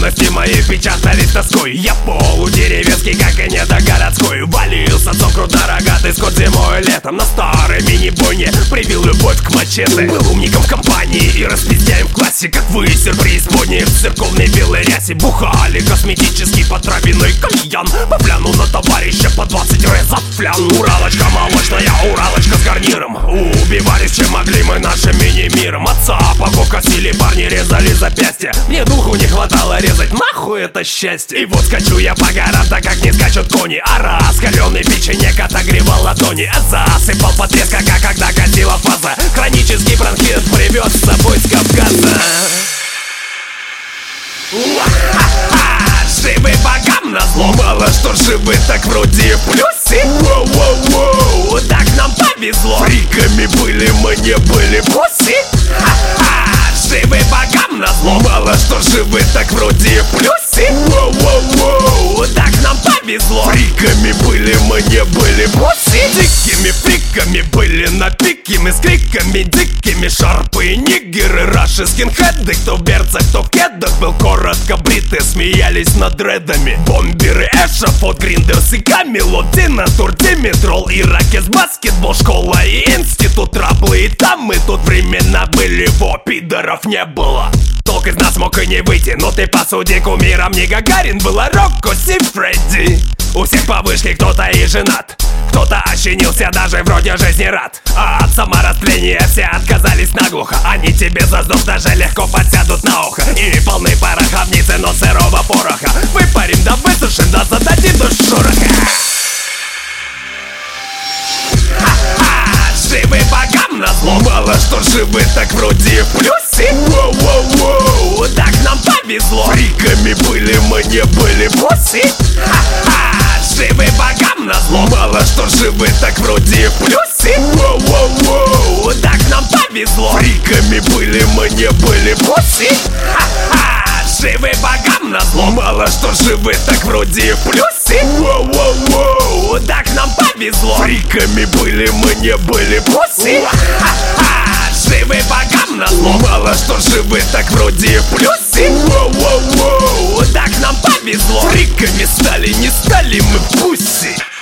юности моей печатались тоской. Я полудеревенский, как и недогородской. Валился цокру дорогатый скот зимой и летом. На старой мини-бойне привил любовь к мачете. Был умником в компании и распиздяем в классе. Как вы, преисподней в церковной белой рясе. Бухали косметический потравиной кальян. По фляну на товарища по 20 резов флян. Уралочка молочная, уралочка с гарниром. Убивались чем могли мы нашим мини-миром. Отца покосили, парни резали запястья. Мне духу не хватало резать, нахуй это счастье. И вот скачу я по горам, так как не скачут кони. А раскаленный печенек отогревал ладони. Засыпал потрескака, когда катила фаза. Хронический бронхит привез с собой с Кавказа. Живы богам назло. Мало что живы, так вроде в плюсе. Воу-воу-воу, так нам повезло. Фриками были, мы не были пуси. Живы богам назло. Мало что живы, так вроде в плюсе. Воу-воу-воу, так нам повезло. Фриками были, мы не были пуси. Дикими фриками были на пике. Мы с криками дикими. Шарпы и нигеры, раши, скинхеды. Кто в берцах, кто в кедах. Был коротко бриты, смеялись над дредами. Бомберы, эшафот, гриндерс и камелот. Динатур, димитрол, иракес, баскетбол. Школа и институт, траблы. И там и тут времена были, во, пидоров не было. Толк из нас мог и не выйти, но ты посуди, кумиром не Гагарин. Была Рокко, Си, Фредди. У всех по вышке кто-то и женат. Кто-то ощенился, даже вроде жизни рад. А от саморастления все отказались наглухо. Они тебе за сдох даже легко подсядут на ухо. И полны пороховницы, но сырого пороха. Выпарим да высушим, да зададим до шороха. Живы богам назло. Мало что живы, так вроде в плюсе. Воу-воу-воу, так нам повезло. Фриками были, мы не были пуси. Живы богам назло. Мало что живы, так вроде в плюсе. Воу-воу-воу, так нам повезло. Фриками были, мы не были пуси. Живы богам назло. Мало что живы, так вроде в плюсе. Воу-воу-воу, так нам повезло. Фриками были, мы не были пуси. Живы богам назло. Мало что живы, так вроде в плюсе. Воу-воу-воу, так нам повезло. Фриками стали, не стали мы пусси.